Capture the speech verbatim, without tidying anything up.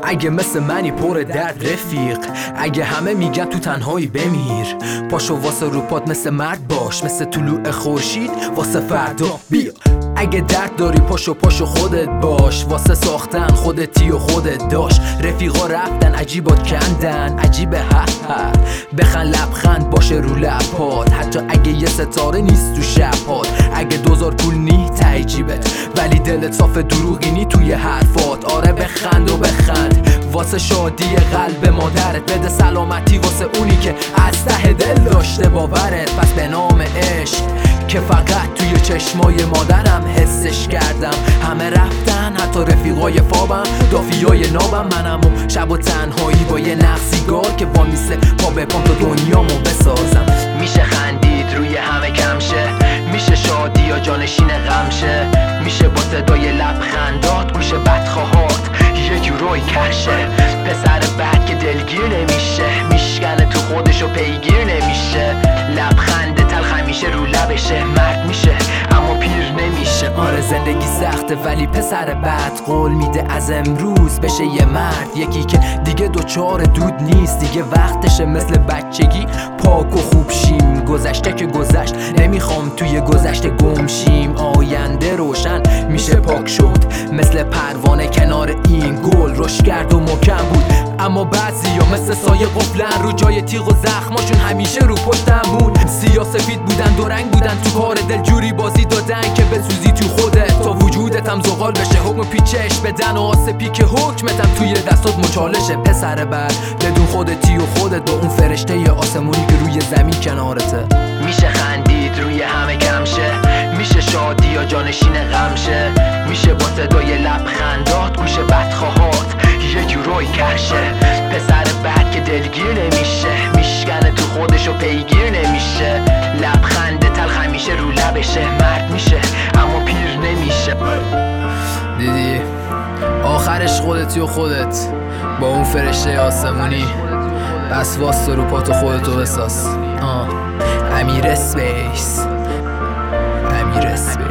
اگه مثل منی پر درد رفیق، اگه همه میگن تو تنهایی بمیر، پاشو واسه روپات مثل مرد باش، مثل طلوع خورشید واسه فردا بیا. اگه درد داری پاشو پاشو خودت باش، واسه ساختن خودتی و خودت داشت. رفیقا رفتن عجیبات کندن، عجیبه ها ها بخند لبخند باشه رو لبات، حتی اگه یه ستاره نیست تو شبات. اگه دوزار پول نی ته جیبت، ولی دلت صاف دروغی نی توی حرفات. آره بخند و بخند واسه شادی قلب مادرت، بده سلامتی واسه اونی که از ته دل داشته باورت. پس به نام عشق که فقط توی چشمای مادرم حسش کردم، همه رفتن حتی رفیقای فابم، دافیای نابم. منم و شب و تنهایی با یه نخ سیگار که وامیسه پا به پام تا دنیامو بسازم. میشه خندید روی همه کمشه، میشه شادی یا جانشین غمشه، میشه با صدای لبخندات گوش بدخواهات یه جورایی کشه. پسر بد که دلگیر نمیشه، میشکنه تو خودشو پیگیر نمیشه، لبخند تلخ همیشه رو لبشه، مرد میشه اما پیر نمیشه. آره زندگی سخته ولی پسر بد قول میده از امروز بشه یه مرد، یکی که دیگه دوچار دود نیست، دیگه وقتشه مثل بچگی پاک و خوب شیم. گذشته که گذشت نمیخوام توی گذشته گم شیم، آینده روشن میشه پاک شد، مثل پروانه کنار این گل رشد کرد و محکم بود. اما بعضیا مثل سایه قفلن رو جای تیغ و زخماشون همیشه رو پشتمون. سیاه سفید بودن دو رنگ بودن تو کار دل، جوری بازی دادن که بسوزی تو خودت تا وجودت هم زغال بشه. حکم پیچش بدن و آسپی که حکمتم توی دستات مچالشه. پسر بر بدون خودتی و خودت با اون فرشته ی آسمونی که روی زمین کنارته. میشه خندید روی همه کمشه، میشه شادی یا جانشین غمشه، میشه با صدای لبخندات گوش بدخواهات یه جورایی کشه. پسر بد که دلگیر نمیشه، میشکنه تو خودشو پیگیر نمیشه، لبخند تلخ همیشه رو لبشه، مرد میشه اما پیر نمیشه. دیدی آخرش خودتی و خودت با اون فرشته آسمونی، بس واسه رو پاتو خودتو بساز. آه امیر اسپیس، امیر اسپیس.